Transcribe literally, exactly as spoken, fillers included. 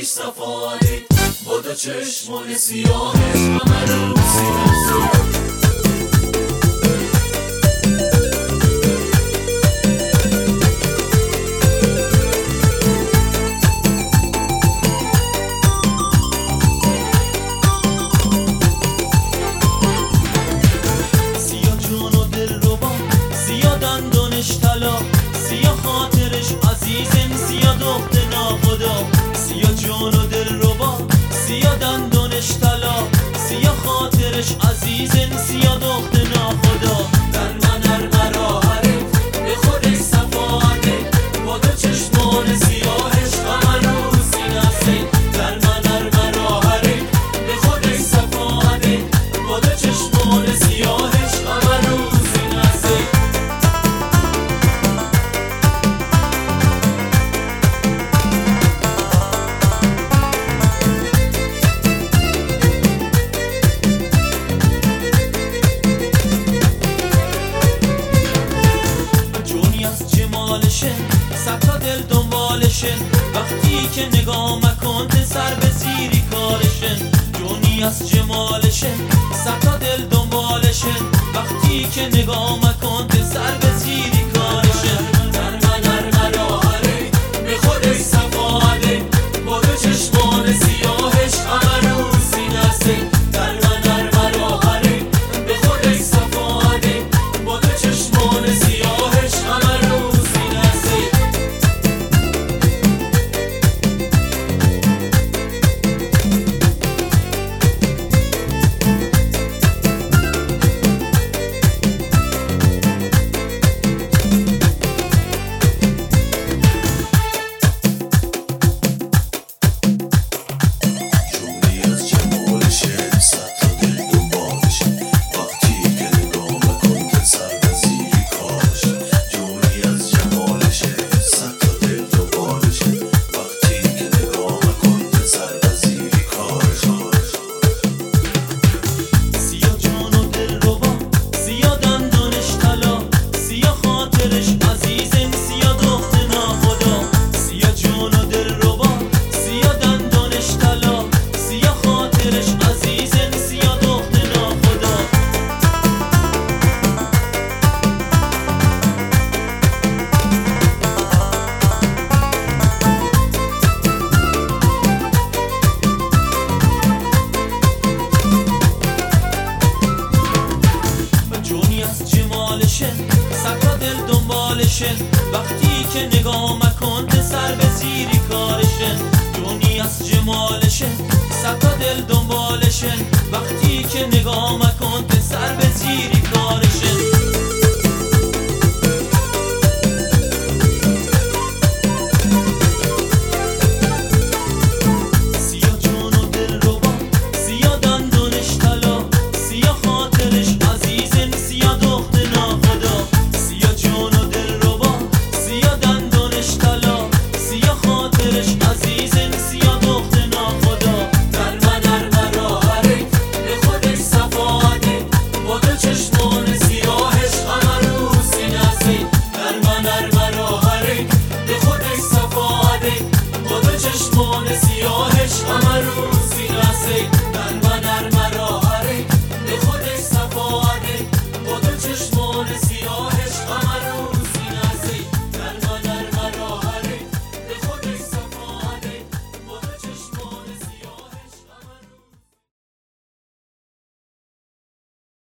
صفایی با دو چشمان سیاهش همه رو سینه سیا خاطرش عزیزم سیا دخت ناخدا سیا جان و دل ربا سیا دندونش طلا سیا خاطرش عزیزم سیا دخت ناخدا در من هر مراحله به خودش صفاده با دو چشمان سیاهش همه رو سینه سه در من هر مراحله به خودش صفاده با دو چشمان سیاهش همه رو سینه سه صد دل دنبالشن وقتی که نگاه مکن سر به زیری کارشن جونی از جمالشن صد دل دنبالشن وقتی که نگاه مکن سر به زیری کارشن در من هر مراحله به خودش صفاده با دو چشمان سیاهش همه رو سینه سه در من هر مراحله به خودش صفاده با دو چشمان سیاهش همه رو سینه سه صد دل دنبالشن وقتی که نگاه مکن سر به زیری کارشن جونی از جمالشن صد دل دنبالشن وقتی که نگاه مکن سر به زیری کارشن چشمان سیاهش همه رو سینه سه در من هر مراحله به خودش صفاده با دو چشمان